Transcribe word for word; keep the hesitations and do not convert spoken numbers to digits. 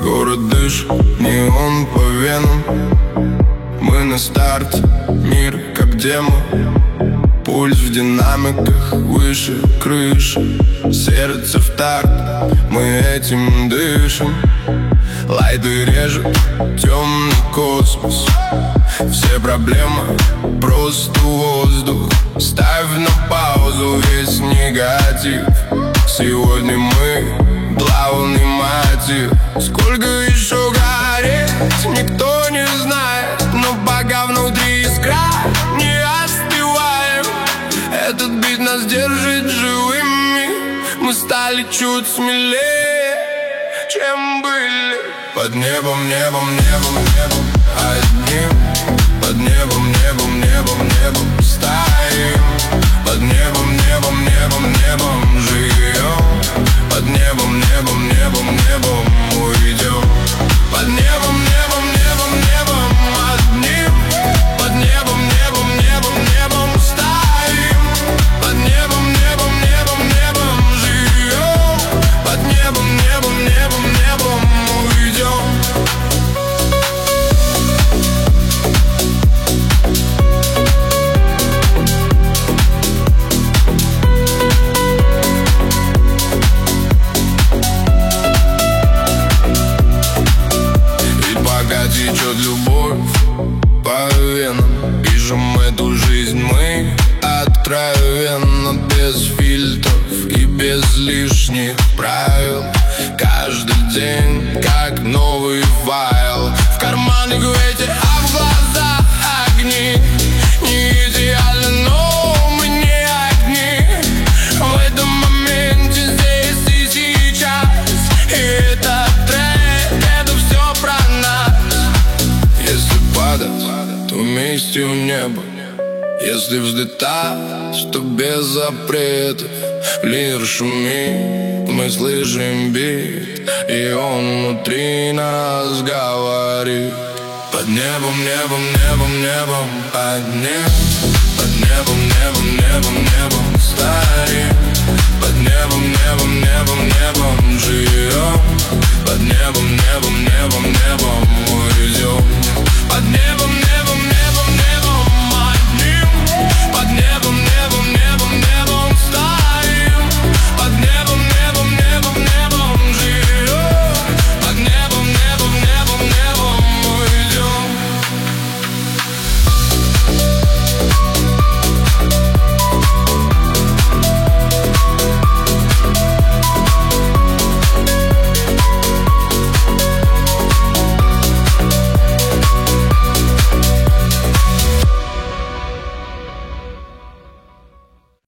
Город дышит, неон по венам. Мы на старте, мир как демо. Пульс в динамиках, выше крыши. Сердце в такт, мы этим дышим. Лайды режет темный космос. Все проблемы просто воздух. Ставь на паузу весь негатив. Сегодня мы главный мотив. Сколько еще гореть, никто не знает. Но пока внутри искра, не остываем. Этот бит нас держит живыми. Мы стали чуть смелее, чем были. Под небом, небом, небом, небом одним. Под небом, небом, небом, небом стоим. Под небом, небом, небом, небом живем. Под небом, небом, небом, небом уйдем. Под небом, небом, небом, небом одним. Под небом, небом, небом, небом стоим. Под небом, небом, небом, небом живем. Под небом, небом, небом, небом уйдем. Течет любовь по венам. Пишем эту жизнь мы откровенно, без фильтров и без лишних правил. Каждый день как новый файл. В кармане гвоздь, а в глазах огни. Не идеально, но мы не одни. В этом моменте, здесь и сейчас. И этот трек, это все про нас. Если падать, то вместе у неба. Если взлетать, то без запретов. Лир шумит, мы слышим бит, и он внутри нас говорит. Под небом, небом, небом, небом одним. Под небом, небом, небом, небом стоим. Под небом, небом, небом, небом живем.